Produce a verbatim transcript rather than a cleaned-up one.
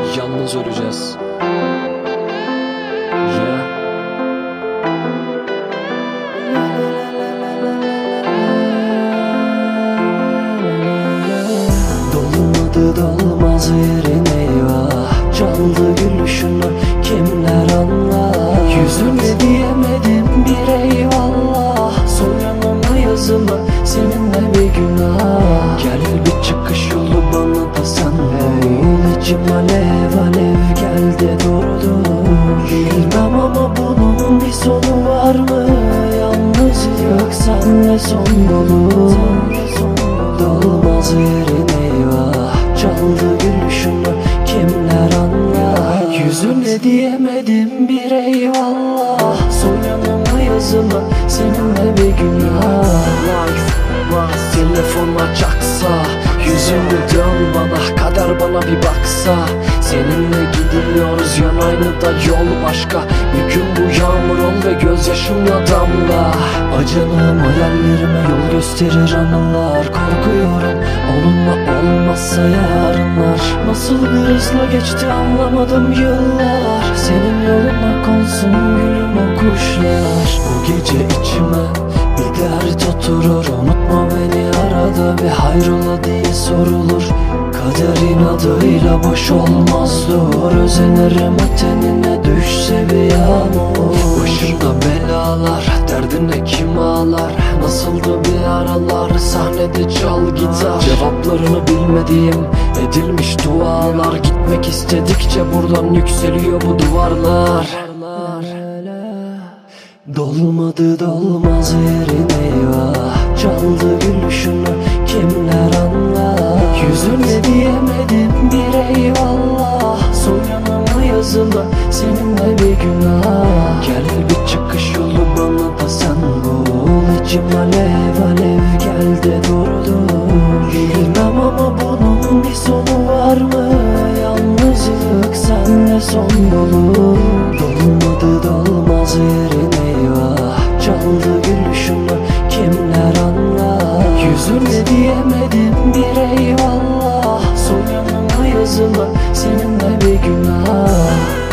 yalnız öleceğiz. Yeah. Dolmadı dolmaz yerin eyvah, çaldı gülüşünü kimler anlar. Yüzüne diyemedim bir eyvallah, soyanıma yazıma seninle bir günah. Gel bir çıkış yolu bana da sen bul. İçim alev alev geldi durdu. Bilmem ama bunun bir sonu var mı? Yalnız yok senle son bulur. Dolmaz yerin eyvah, çaldı gülüşünü kimler anlar. Yüzüne diyemedim bir eyvallah, soyanıma yazıma seninle bir günah. Life was telefon açaksa, yüzünü dön bana, kader bana bir baksa. Seninle gidiyoruz yan aynı da yol başka. Bir gün bu yağmur ol ve gözyaşımla damla. Acanım hayallerime yol gösterir anılar. Korkuyorum onunla olmazsa yarınlar. Nasıl bir hızla geçti anlamadım yıllar. Senin yoluna konsun gülüm o kuşlar. Bu gece içime bir dert oturur. Unutma beni arada bir hayrola diye sorulur. Kaderin adıyla boş olmaz dur. Özenirim tenine düşse bir yağmur. Başımda belalar, derdine kim ağlar? Nasıldı bir aralar, sahnede çal gitar. Cevaplarını bilmediğim edilmiş dualar. Gitmek istedikçe buradan yükseliyor bu duvarlar. Dolmadı dolmaz yerin eyvah, çaldı gülüşünü kimler anlar. Yüzüne diyemedim bir eyvallah, soyanıma yazıma seninle bir günah. Gel bir çıkış yolu bana da sen bul. İçim alev alev geldi durdu. Bilmem ama bunun bir sonu var mı? Yalnızlık senle son bulur. Dolmadı dolmaz yerin eyvah, çaldı gülüşünü kimler anlar. Yüzüne diyemedim bir eyvallah, soyanıma yazıma seninle bir günah.